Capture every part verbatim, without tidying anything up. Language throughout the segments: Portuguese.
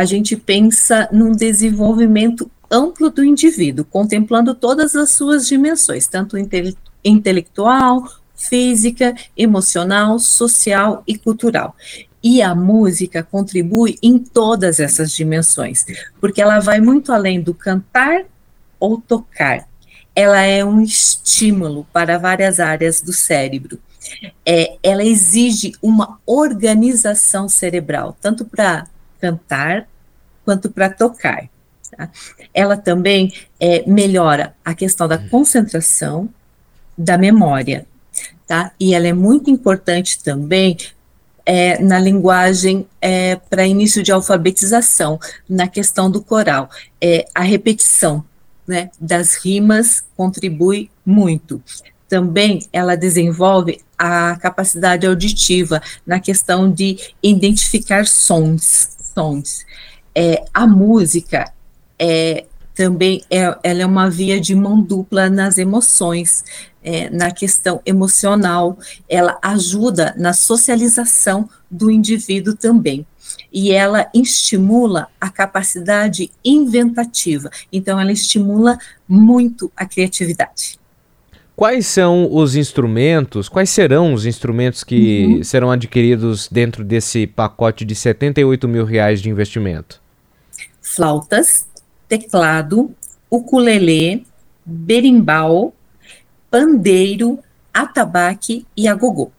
a gente pensa num desenvolvimento amplo do indivíduo, contemplando todas as suas dimensões, tanto inte- intelectual, física, emocional, social e cultural. E a música contribui em todas essas dimensões, porque ela vai muito além do cantar ou tocar. Ela é um estímulo para várias áreas do cérebro. É, ela exige uma organização cerebral, tanto para cantar quanto para tocar. Tá? Ela também é, melhora a questão da concentração, da memória, tá? E ela é muito importante também é, na linguagem é, para início de alfabetização, na questão do coral. É, a repetição, né, das rimas contribui muito. Também ela desenvolve a capacidade auditiva na questão de identificar sons. sons. É, a música é, também é, ela é uma via de mão dupla nas emoções, é, na questão emocional, ela ajuda na socialização do indivíduo também. E ela estimula a capacidade inventativa, então ela estimula muito a criatividade. Quais são os instrumentos, quais serão os instrumentos que uhum. serão adquiridos dentro desse pacote de setenta e oito mil reais de investimento? Flautas, teclado, ukulele, berimbau, pandeiro, atabaque e agogô.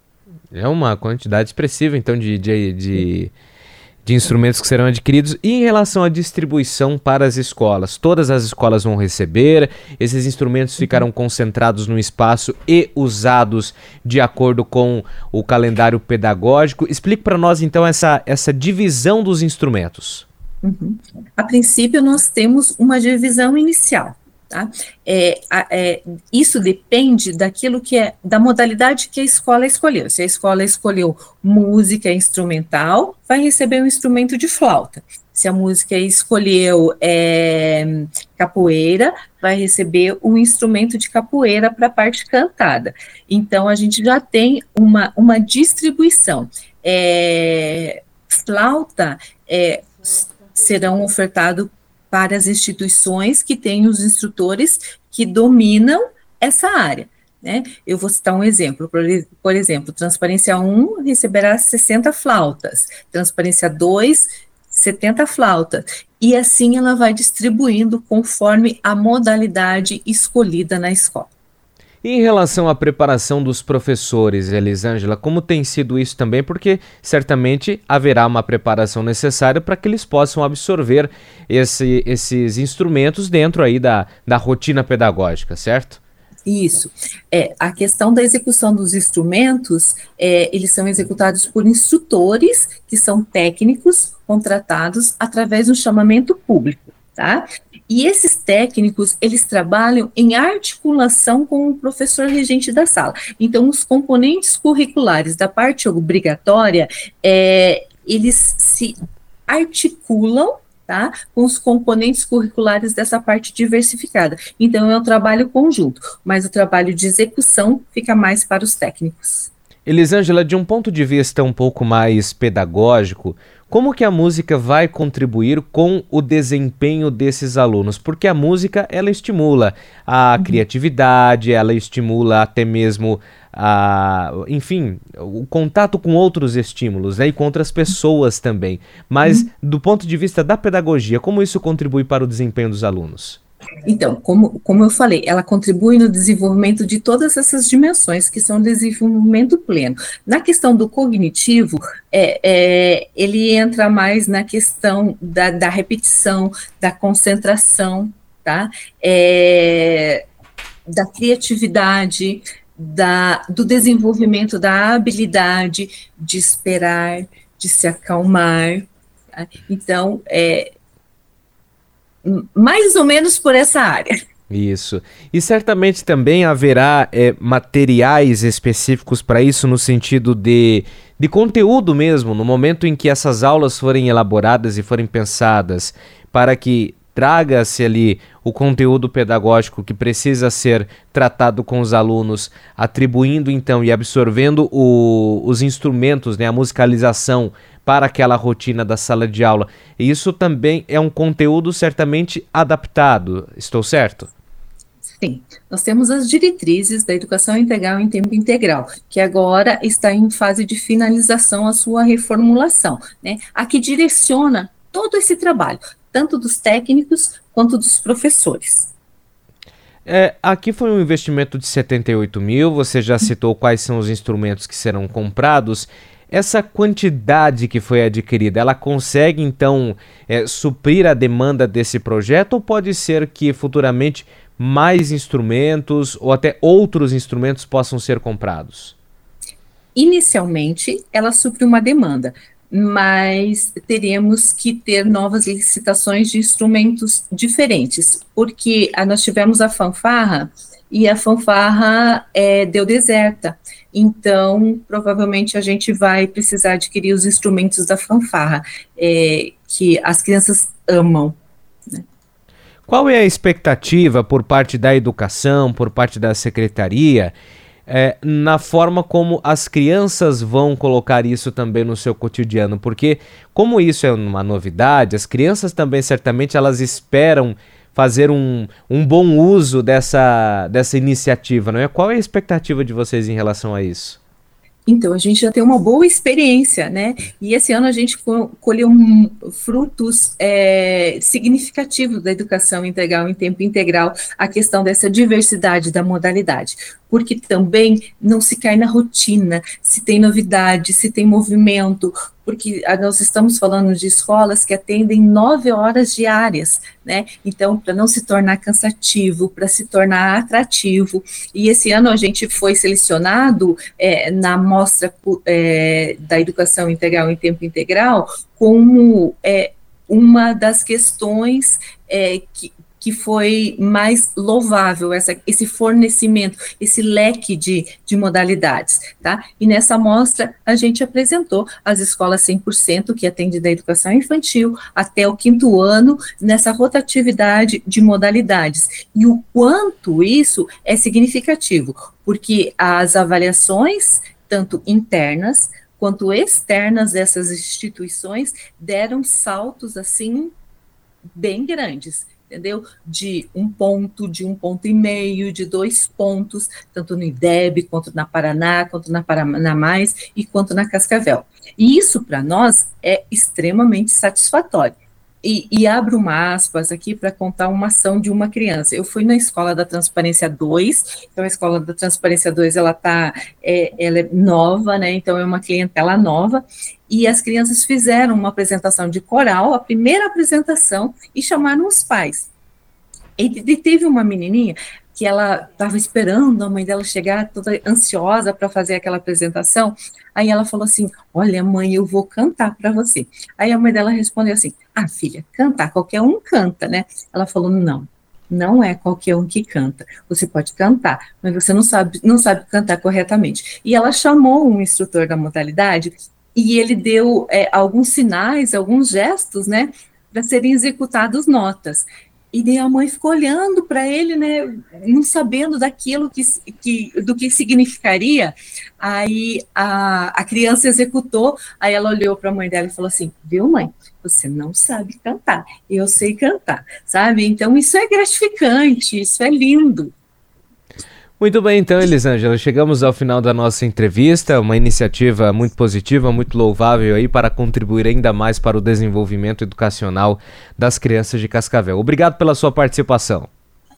É uma quantidade expressiva, então, de, de, de, de instrumentos que serão adquiridos. E em relação à distribuição para as escolas? Todas as escolas vão receber? Esses instrumentos ficarão concentrados no espaço e usados de acordo com o calendário pedagógico? Explique para nós, então, essa, essa divisão dos instrumentos. Uhum. A princípio, nós temos uma divisão inicial. Tá? É, é, isso depende daquilo que é, da modalidade que a escola escolheu. Se a escola escolheu música instrumental, vai receber um instrumento de flauta. Se a música escolheu é, capoeira, vai receber um instrumento de capoeira para a parte cantada. Então, a gente já tem uma, uma distribuição. É, flauta é, serão ofertados para as instituições que têm os instrutores que dominam essa área, né? Eu vou citar um exemplo, por, por exemplo, Transparência um receberá sessenta flautas, Transparência dois, setenta flautas, e assim ela vai distribuindo conforme a modalidade escolhida na escola. E em relação à preparação dos professores, Elisângela, como tem sido isso também? Porque certamente haverá uma preparação necessária para que eles possam absorver esse, esses instrumentos dentro aí da, da rotina pedagógica, certo? Isso. É, a questão da execução dos instrumentos, é, eles são executados por instrutores que são técnicos contratados através do chamamento público, tá? E esses técnicos, eles trabalham em articulação com o professor regente da sala. Então, os componentes curriculares da parte obrigatória, é, eles se articulam, tá, com os componentes curriculares dessa parte diversificada. Então, é um trabalho conjunto, mas o trabalho de execução fica mais para os técnicos. Elisângela, de um ponto de vista um pouco mais pedagógico, como que a música vai contribuir com o desempenho desses alunos? Porque a música, ela estimula a criatividade, ela estimula até mesmo, a, enfim, o contato com outros estímulos, né, e com outras pessoas também. Mas, do ponto de vista da pedagogia, como isso contribui para o desempenho dos alunos? Então, como, como eu falei, ela contribui no desenvolvimento de todas essas dimensões que são desenvolvimento pleno. Na questão do cognitivo, é, é, ele entra mais na questão da, da repetição, da concentração, tá? É, da criatividade, da, do desenvolvimento da habilidade de esperar, de se acalmar. Tá? Então, é, mais ou menos por essa área. Isso. E certamente também haverá é, materiais específicos para isso, no sentido de, de conteúdo mesmo, no momento em que essas aulas forem elaboradas e forem pensadas para que traga-se ali o conteúdo pedagógico que precisa ser tratado com os alunos, atribuindo então e absorvendo o, os instrumentos, né, a musicalização para aquela rotina da sala de aula. E isso também é um conteúdo certamente adaptado, estou certo? Sim, nós temos as diretrizes da educação integral em tempo integral, que agora está em fase de finalização a sua reformulação, né? A que direciona todo esse trabalho, tanto dos técnicos quanto dos professores. É, aqui foi um investimento de setenta e oito mil, você já citou quais são os instrumentos que serão comprados. Essa quantidade que foi adquirida, ela consegue então é, suprir a demanda desse projeto, ou pode ser que futuramente mais instrumentos ou até outros instrumentos possam ser comprados? Inicialmente, ela supre uma demanda, mas teremos que ter novas licitações de instrumentos diferentes, porque ah, nós tivemos a fanfarra e a fanfarra é, deu deserta, então provavelmente a gente vai precisar adquirir os instrumentos da fanfarra, é, que as crianças amam. Qual é a expectativa por parte da educação, por parte da secretaria, é, na forma como as crianças vão colocar isso também no seu cotidiano? Porque, como isso é uma novidade, as crianças também certamente elas esperam fazer um, um bom uso dessa, dessa iniciativa, não é? Qual é a expectativa de vocês em relação a isso? Então, a gente já tem uma boa experiência, né? E esse ano a gente colheu um, frutos é, significativos da educação integral em tempo integral, a questão dessa diversidade da modalidade, porque também não se cai na rotina, se tem novidade, se tem movimento, porque nós estamos falando de escolas que atendem nove horas diárias, né? Então, para não se tornar cansativo, para se tornar atrativo. E esse ano a gente foi selecionado é, na mostra é, da educação integral em tempo integral como é, uma das questões é, que que foi mais louvável, essa, esse fornecimento, esse leque de, de modalidades, tá? E nessa mostra a gente apresentou as escolas cem por cento que atendem da educação infantil até o quinto ano, nessa rotatividade de modalidades, e o quanto isso é significativo, porque as avaliações, tanto internas quanto externas dessas instituições, deram saltos, assim, bem grandes, entendeu? De um ponto, de um ponto e meio, de dois pontos, tanto no IDEB, quanto na Paraná, quanto na Paraná Mais e quanto na Cascavel. E isso, para nós, é extremamente satisfatório. E, e abro uma aspas aqui para contar uma ação de uma criança. Eu fui na Escola da Transparência dois, então a Escola da Transparência dois, ela tá, é, ela é nova, né, então é uma clientela nova, e as crianças fizeram uma apresentação de coral, a primeira apresentação, e chamaram os pais. E teve uma menininha que ela estava esperando a mãe dela chegar, toda ansiosa para fazer aquela apresentação. Aí ela falou assim: olha, mãe, eu vou cantar para você. Aí a mãe dela respondeu assim: ah, filha, cantar, qualquer um canta, né? Ela falou: não, não é qualquer um que canta. Você pode cantar, mas você não sabe, não sabe cantar corretamente. E ela chamou um instrutor da modalidade e ele deu é, alguns sinais, alguns gestos, né, para serem executados notas. E daí a mãe ficou olhando para ele, né, não sabendo daquilo que, que, do que significaria. Aí a, a criança executou, aí ela olhou para a mãe dela e falou assim: viu, mãe, você não sabe cantar, eu sei cantar, sabe? Então isso é gratificante, isso é lindo. Muito bem, então, Elisângela, chegamos ao final da nossa entrevista, uma iniciativa muito positiva, muito louvável aí para contribuir ainda mais para o desenvolvimento educacional das crianças de Cascavel. Obrigado pela sua participação.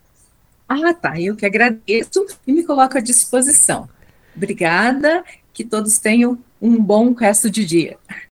Ah, tá, eu que agradeço e me coloco à disposição. Obrigada, que todos tenham um bom resto de dia.